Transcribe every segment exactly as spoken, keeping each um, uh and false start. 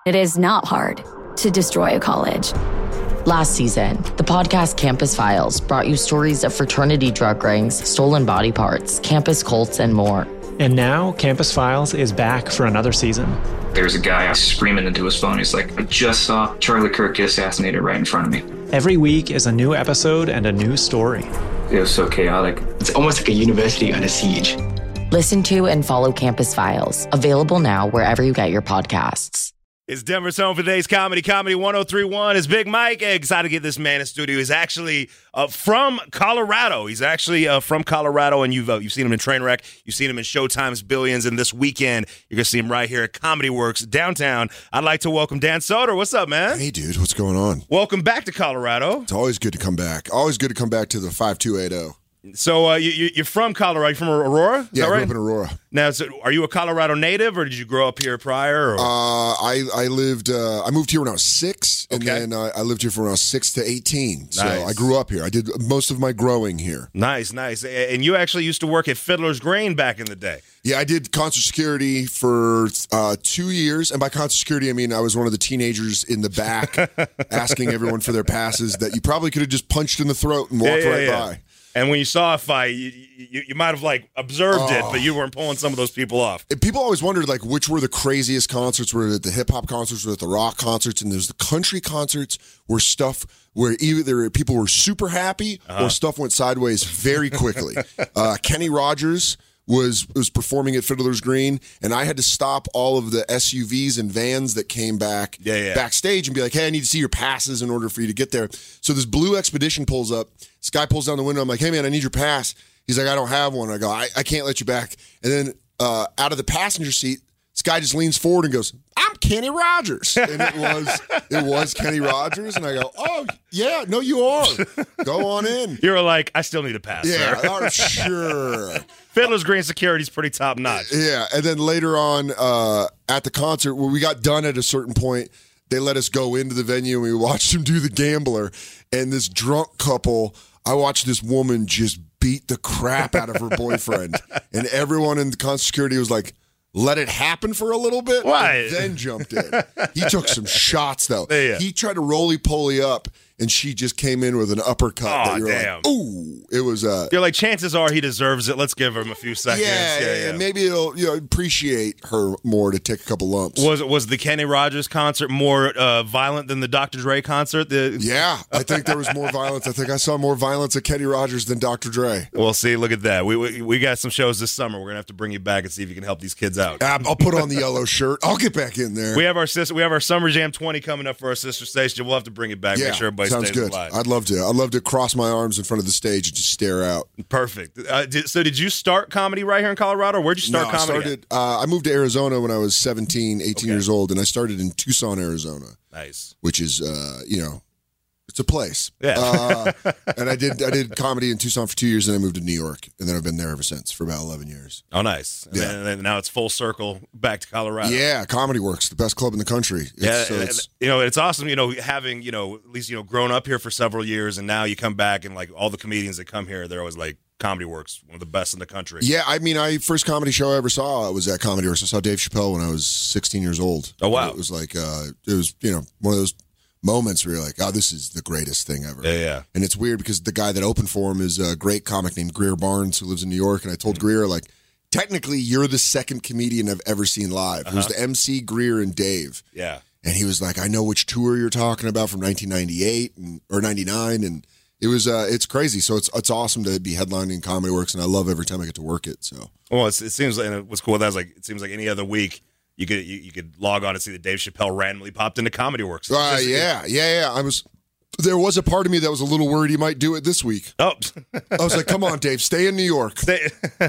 It is not hard to destroy a college. Last season, the podcast Campus Files brought you stories of fraternity drug rings, stolen body parts, campus cults, and more. And now, Campus Files is back for another season. There's a guy screaming into his phone. He's like, I just saw Charlie Kirk get assassinated right in front of me. Every week is a new episode and a new story. It was so chaotic. It's almost like a university under siege. Listen to and follow Campus Files, available now wherever you get your podcasts. It's Denver's home for today's comedy. Comedy one oh three point one is Big Mike. Excited to get this man in studio. He's actually uh, from Colorado. He's actually uh, from Colorado, and you've uh, you've seen him in Trainwreck. You've seen him in Showtime's Billions, and this weekend you're going to see him right here at Comedy Works downtown. I'd like to welcome Dan Soder. What's up, man? Hey, dude. What's going on? Welcome back to Colorado. It's always good to come back. Always good to come back to the five two eight zero. So uh, you, you're from Colorado. You're from Aurora? Is yeah, that right? I grew up in Aurora. Now, so are you a Colorado native, or did you grow up here prior? Or? Uh, I I lived. Uh, I moved here when I was six, and Okay. then uh, I lived here from when I was six to eighteen. So Nice. I grew up here. I did most of my growing here. Nice, nice. And you actually used to work at Fiddler's Green back in the day. Yeah, I did concert security for uh, two years, and by concert security, I mean I was one of the teenagers in the back asking everyone for their passes that you probably could have just punched in the throat and walked Yeah, yeah, right yeah. by. And when you saw a fight, you, you, you might have like observed it, Oh. but you weren't pulling some of those people off. And people always wondered, like, which were the craziest concerts? Were it the hip hop concerts, were it the rock concerts? And there's the country concerts where stuff, where either people were super happy Uh-huh. or stuff went sideways very quickly. uh, Kenny Rogers was was performing at Fiddler's Green, and I had to stop all of the S U Vs and vans that came back Yeah, yeah. backstage and be like, hey, I need to see your passes in order for you to get there. So this blue Expedition pulls up. This guy pulls down the window. I'm like, hey, man, I need your pass. He's like, I don't have one. I go, I, I can't let you back. And then uh, out of the passenger seat, this guy just leans forward and goes, I'm Kenny Rogers. And it was it was Kenny Rogers. And I go, oh, yeah, no, you are. Go on in. You were like, I still need a pass, Yeah, sir. oh, sure. Fiddler's Green security's pretty top notch. Yeah, and then later on uh, at the concert, when we got done at a certain point, they let us go into the venue and we watched him do the Gambler. And this drunk couple, I watched this woman just beat the crap out of her boyfriend. And everyone in the concert security was like, let it happen for a little bit, Why? and then jumped in. He took some shots, though. Yeah. He tried to roly-poly up, and she just came in with an uppercut. Aw, that you were damn. like, ooh. It was... Uh, You're like, chances are he deserves it. Let's give him a few seconds. yeah, yeah, yeah. Maybe it'll you know appreciate her more to take a couple lumps. Was was the Kenny Rogers concert more uh, violent than the Doctor Dre concert? The- Yeah, I think there was more violence. I think I saw more violence at Kenny Rogers than Doctor Dre. Well, see, look at that. We, we we got some shows this summer. We're gonna have to bring you back and see if you can help these kids out. Um, I'll put on the yellow shirt. I'll get back in there. We have our sister. We have our Summer Jam twenty coming up for our sister station. We'll have to bring it back. yeah, Make sure everybody sounds stays good. alive. I'd love to. I'd love to cross my arms in front of the stage and just stare out. Perfect. Uh, did, so, did you start comedy right here in Colorado, or where'd you start no, comedy? I started. Uh, I moved to Arizona when I was seventeen, eighteen Okay. years old, and I started in Tucson, Arizona, at? Nice. which is, uh, you know, it's a place. Yeah. Uh, and I did. I did comedy in Tucson for two years, and I moved to New York, and then I've been there ever since for about eleven years. Oh, nice. And Yeah. then, and then now it's full circle back to Colorado. Yeah, Comedy Works, the best club in the country. It's, Yeah, so and- it's, you know, it's awesome, you know, having, you know, at least, you know, grown up here for several years, and now you come back and, like, all the comedians that come here, they're always like, Comedy Works, one of the best in the country. yeah, I mean, I first comedy show I ever saw was at Comedy Works. I saw Dave Chappelle when I was sixteen years old. Oh, wow. It was like, uh, it was, you know, one of those moments where you're like, oh, this is the greatest thing ever. Yeah, yeah. And it's weird because the guy that opened for him is a great comic named Greer Barnes who lives in New York. And I told Greer, like, technically, you're the second comedian I've ever seen live. It was the M C, Greer, and Dave. Yeah. And he was like, I know which tour you're talking about from nineteen ninety-eight and, or ninety-nine. And it was, uh, it's crazy. So it's it's awesome to be headlining Comedy Works. And I love every time I get to work it. So, Well, it's, it seems like, and what's cool with that is, like, it seems like any other week, you could you, you could log on and see that Dave Chappelle randomly popped into Comedy Works. It's uh, just- yeah, yeah, yeah. I was, there was a part of me that was a little worried he might do it this week. Oh. I was like, come on, Dave, stay in New York. They-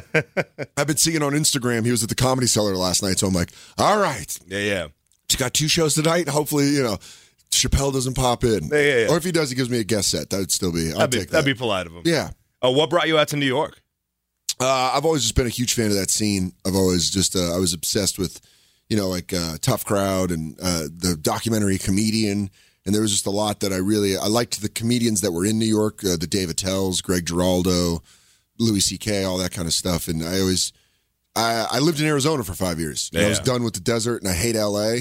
I've been seeing on Instagram, he was at the Comedy Cellar last night. So I'm like, all right. yeah, yeah. You got two shows tonight. Hopefully, you know, Chappelle doesn't pop in. Yeah, yeah, yeah. Or if he does, he gives me a guest set. That would still be, I'll That'd be, take that. that'd be polite of him. Yeah. Uh, what brought you out to New York? Uh, I've always just been a huge fan of that scene. I've always just, uh, I was obsessed with, you know, like uh, Tough Crowd and uh, the documentary Comedian. And there was just a lot that I really, I liked the comedians that were in New York, uh, the Dave Attell's, Greg Giraldo, Louis C K, all that kind of stuff. And I always, I, I lived in Arizona for five years. And I was Yeah. done with the desert and I hate L A.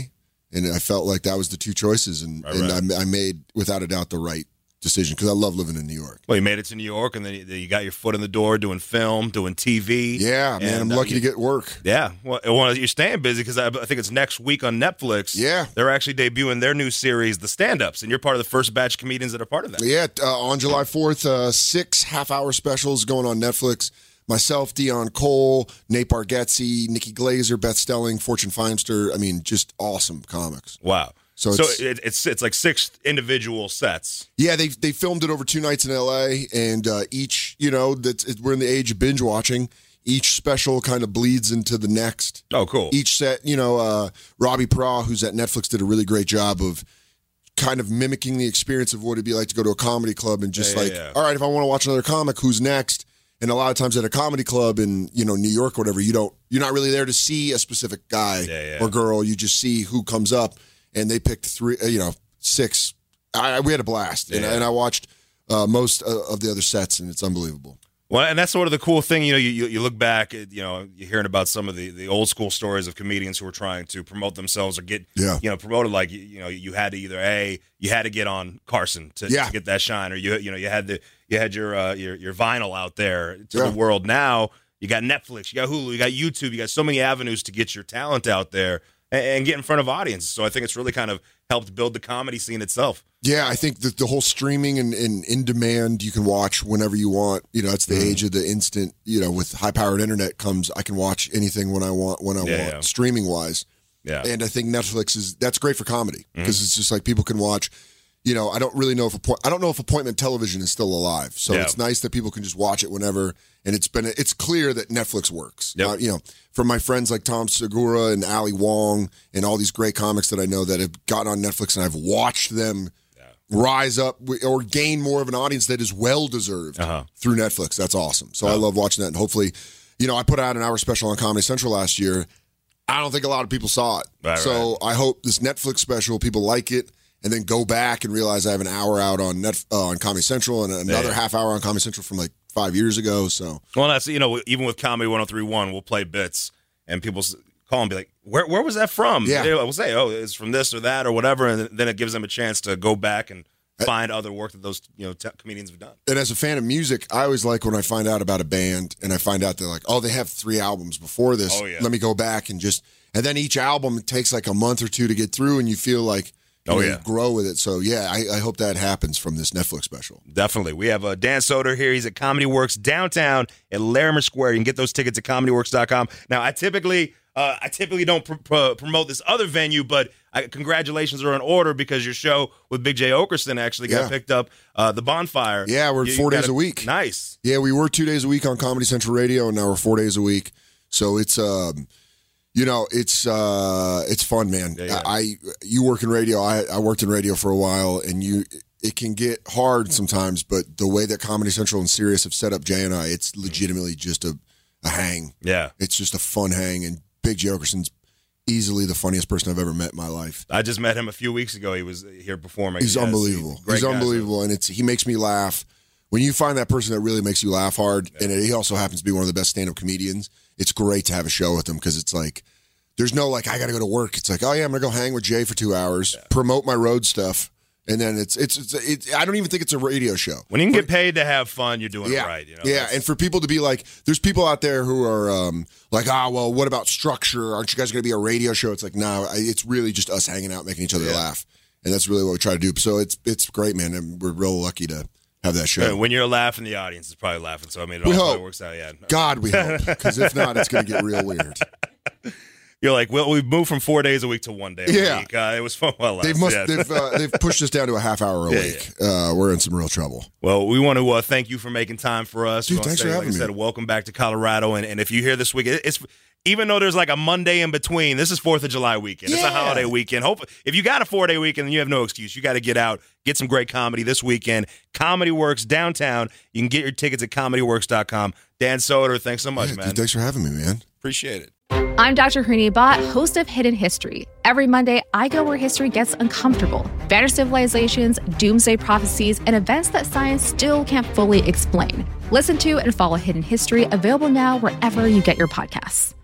And I felt like that was the two choices, and, Right, and right. I, I made, without a doubt, the right decision because I love living in New York. Well, you made it to New York, and then you, you got your foot in the door doing film, doing T V. Yeah, man, and, I'm uh, lucky you- to get work. Yeah, well, well, you're staying busy because I, I think it's next week on Netflix. Yeah. They're actually debuting their new series, The Stand-Ups, and you're part of the first batch of comedians that are part of that. Yeah, uh, on July fourth, uh, six half-hour specials going on Netflix. Myself, Dion Cole, Nate Bargatze, Nikki Glazer, Beth Stelling, Fortune Feimster. I mean, just awesome comics. Wow. So So, it's- it, it's it's like six individual sets. Yeah, they they filmed it over two nights in L A, and uh, each, you know, that's it, we're in the age of binge watching. Each special kind of bleeds into the next. Oh, cool. Each set, you know, uh, Robbie Pra, who's at Netflix, did a really great job of kind of mimicking the experience of what it'd be like to go to a comedy club and just Yeah, yeah, like, yeah. all right, if I want to watch another comic, who's next? And a lot of times at a comedy club in, you know, New York or whatever, you don't, you're not really there to see a specific guy Yeah, yeah. or girl. You just see who comes up, and they picked three, uh, you know, six. I, we had a blast, and, Yeah. and I watched uh, most uh, of the other sets, and it's unbelievable. Well, and that's sort of the cool thing, you know, you, you, you look back, at, you know, you're hearing about some of the, the old school stories of comedians who were trying to promote themselves or get, Yeah. you know, promoted. Like, you, you know, you had to either A, you had to get on Carson to, Yeah. to get that shine, or you, you know, you had the, you had your, uh, your, your vinyl out there to Yeah. the world. Now you got Netflix, you got Hulu, you got YouTube, you got so many avenues to get your talent out there and, and get in front of audiences. So I think it's really kind of helped build the comedy scene itself. Yeah, I think that the whole streaming and, and in demand, you can watch whenever you want. You know, it's the age of the instant, you know, with high powered internet comes, I can watch anything when I want, when I Yeah, want, yeah. streaming wise. Yeah. And I think Netflix is, that's great for comedy because it's just like people can watch, you know, I don't really know if, appoint, I don't know if appointment television is still alive. So Yeah. it's nice that people can just watch it whenever. And it's been, it's clear that Netflix works. Yep. Uh, you know, from my friends like Tom Segura and Ali Wong and all these great comics that I know that have gotten on Netflix, and I've watched them rise up or gain more of an audience that is well deserved Uh-huh. through Netflix. That's awesome. So I love watching that. And hopefully, you know, I put out an hour special on Comedy Central last year. I don't think a lot of people saw it. Right, so I hope this Netflix special, people like it and then go back and realize I have an hour out on Net, uh, on Comedy Central and another Yeah. half hour on Comedy Central from like five years ago. So Well, that's, you know, even with Comedy one oh three point one, we'll play bits and people s- call and be like, where where was that from? Yeah. They'll say, oh, it's from this or that or whatever. And then it gives them a chance to go back and find other work that those, you know, t- comedians have done. And as a fan of music, I always like when I find out about a band and I find out they're like, oh, they have three albums before this. Oh, yeah. Let me go back and just, and then each album takes like a month or two to get through, and you feel like, you Oh, know, yeah. you grow with it. So yeah, I, I hope that happens from this Netflix special. Definitely. We have uh, Dan Soder here. He's at Comedy Works downtown at Larimer Square. You can get those tickets at comedy works dot com. Now, I typically uh, I typically don't pr- pr- promote this other venue, but I, congratulations are in order because your show with Big J Okerson actually got Yeah. picked up. Uh, the Bonfire. Yeah, we're You- four you got days a week. Nice. Yeah, we were two days a week on Comedy Central Radio, and now we're four days a week. So it's um, you know, it's uh, it's fun, man. Yeah, yeah. I you work in radio. I I worked in radio for a while, and you it can get hard sometimes. But the way that Comedy Central and Sirius have set up Jay and I, it's legitimately just a a hang. Yeah. It's just a fun hang, and Big J Okerson's easily the funniest person I've ever met in my life. I just met him a few weeks ago. He was here performing. He's Yes, unbelievable. a great He's guy, so- unbelievable, and it's he makes me laugh. When you find that person that really makes you laugh hard, and he also happens to be one of the best stand-up comedians, it's great to have a show with him because it's like there's no like I got to go to work. It's like, oh yeah, I'm gonna go hang with Jay for two hours, promote my road stuff, and then it's it's it's. It, I don't even think it's a radio show. When you can get paid to have fun, you're doing Yeah, it right. You know? yeah, That's- and for people to be like, there's people out there who are um, like, ah, well, what about structure? Aren't you guys going to be a radio show? It's like, no, I, it's really just us hanging out, making each other Yeah. laugh, and that's really what we try to do. So it's it's great, man, and we're real lucky to have that show. when you're laughing, the audience is probably laughing. So I mean, it We all hope. probably works out. Yeah. God, we hope, because if not, it's going to get real weird. You're like, well, we've moved from four days a week to one day a Yeah. week. Uh, it was fun. Well, They've must they've uh, they've pushed us down to a half hour a Yeah, week. Uh, we're in some real trouble. Well, we want to uh, thank you for making time for us. Dude, We wanna thanks say, for like having I said, me. welcome back to Colorado. And, and if you hear this week, it- it's even though there's like a Monday in between, this is Fourth of July weekend. It's a Yeah. holiday weekend. Hope if you got a four day weekend, then you have no excuse. You got to get out, get some great comedy this weekend. Comedy Works downtown. You can get your tickets at comedy works dot com. Dan Soder, thanks so much, Yeah, man. dude, thanks for having me, man. Appreciate it. I'm Doctor Hooney Bott, host of Hidden History. Every Monday, I go where history gets uncomfortable. Vanished civilizations, doomsday prophecies, and events that science still can't fully explain. Listen to and follow Hidden History, available now wherever you get your podcasts.